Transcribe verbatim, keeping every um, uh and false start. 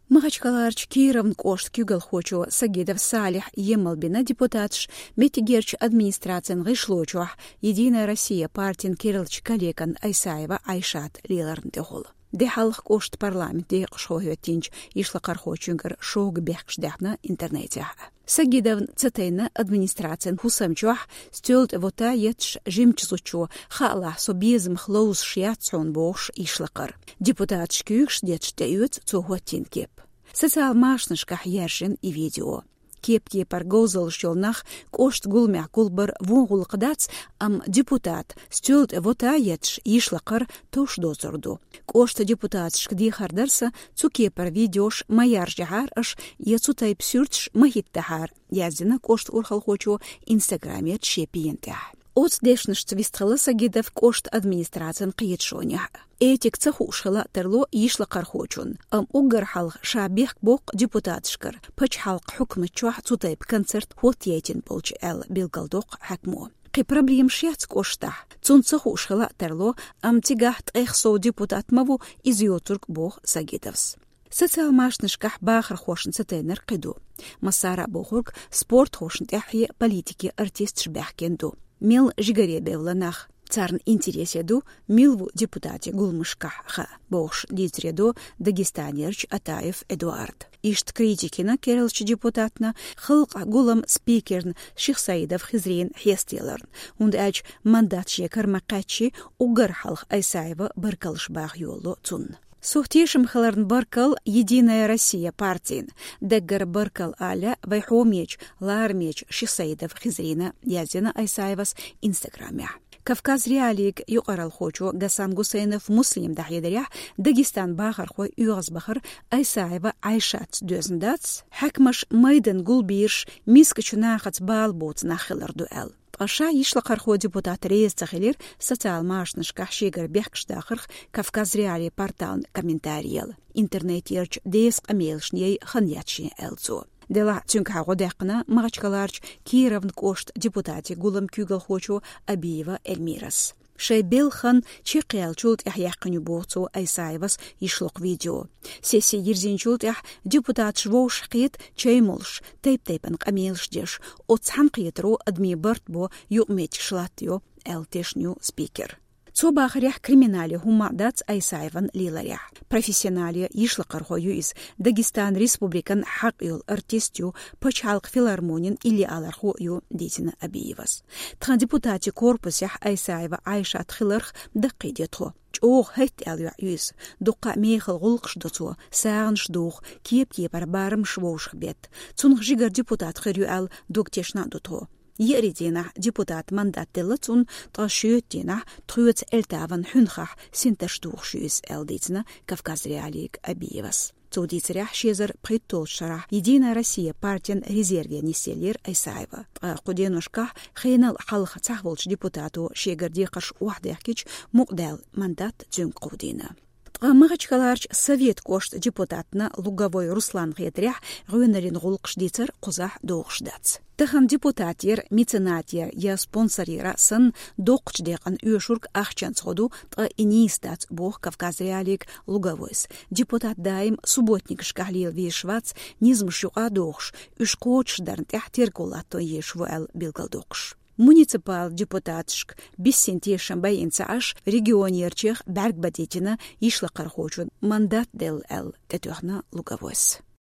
Махачкаларч Кировн кошт кюгал хочу Сагидов Салих емал бина депутатш метигерч администрациян гышлочуах Единая Россия партин Кириллович Калекан Айсаева Айшат Лиларн дехол. Дехалх кошт парламент дех шохюатинч ишла кархочунгар шог бехшдахна интернете. Сагидов цатейна администрациян хусамчуах стёлт вота етш жимчсучу хала собизм хлоус шиатсон бош ишлакар. Депутат шкюкш детш деют цухуатин кеп. Социал машнышках яршин и видео. Кепки паргозал щелнах кошт гулмя кулбар вонгул кадац ам депутат стёлт вота етш ишлакар тош дозорду. Кошт депутат шкди хардарса цукепар видеош маяр жахар аш яцутай псюртш махиттахар. Язина кошт урхал хочу инстаграме тшепиентах. От дешнш цвистхала Сагидов кошт администрациян киетшоня. Этик цахушхала терло ишла кархочун. Ам угар халх шабех бок депутатшкар. Пач халк хукмы чуах цутайп концерт хотьетин полч эл билгалдок хакмо. Қи проблем шяц кошта. Цун цахушхала терло ам тигахт эхсо депутат маву из йотурк бог Сагидовс. Социал машнышках бахар хошин цатейнер қиду. Масара бохург спорт хошин тяхье политики артист шбяхкенду. Мил жигаре бевланах. Царн интереседу милву депутате гулмышкаха. Бохш дитреду Дагестанерч Атаев Эдуард. Ишт критикина Кириллович депутатна хылка гулам спикерн Шихсаидов Хизрин Хестелерн. Und эч мандат шекар макачи угар халх Айсаева баркалшбах йолло цун. Сухтишем халарн баркал Единая Россия партин. Деггар баркал аля вайхомеч лармеч Шихсаидов Хизрина Язина Айсаевас инстаграме. Кавказ реалик юqaral хочу Гасан Гусейнов муслим дахидаря Дагестан бахар хой югаз бахар Айсаева Айшат дözндац хакмаш майдан гулбирш мискачунахац балбоц нахилар дуэл. Аша ишла кархо депутат рейс цахилер социал машнышках шигар бехкштахарх Кавказ реали портал комментариел. Интернет ерч деск амелшней ханьячи элцо. Дела цюнкаго декна Махачкаларч Кировн кошт депутати гулам кюгал хочу Абиева Эльмирас. Шейбел хан чекел чулт яхяхканю боцо Айсаевас ишлок видео. Сессия ерзинчулт ях депутат швош қиет чеймолш тейп-тейпан камелш деш. Оцхан қиетро адми бартбо юмеч шлатьо элтешню спикер. Цобахарях криминале хумадац Айсаеван лиларях. Профессионалия ишла кархою из Дагестан республикан хакил артистю почалк филармонин или алархою детина Абиевас. Тхан депутати корпусях Айсаева Айша тхиларх дақидетхо. Чох хэт алю юз. Дука мехал гулкш доцо. Сагнш дух. Киеп киепар барым швоушх бет. Цунх жигар депутат хырю ал доктешна дотхо. Еридина депутат мандат телацун ташютина труец элтаван хунхах синташтухшюс элдитина Кавказ реалик Абиевас. Цудицрях шезер притолшара Единая Россия партиян резервия неселер Айсаева. Куденушка хейнал халха цахволч депутату шегарди каш уахдехкич мугдел мандат цюнг кудина. Махачкаларч совет кошт депутатна луговой Руслан Хетрях рюнерин гулкш дицер кузах доғшдац. Тахам депутатер, меценатер, я спонсорира сын доқч деқан үйшурк ахчан сходу та инистац бог Кавказ реалик луговойс. Депутат дайм субботник шкалил вишвац низмшуа доғш, үшқочдарн тяхтер голато ешвуэл билгалдоқш. Муниципал депутатшк биссентешен байинца аш регионерчех бәргбадетина ишла қархочун мандат дел эл тетуахна луговойс.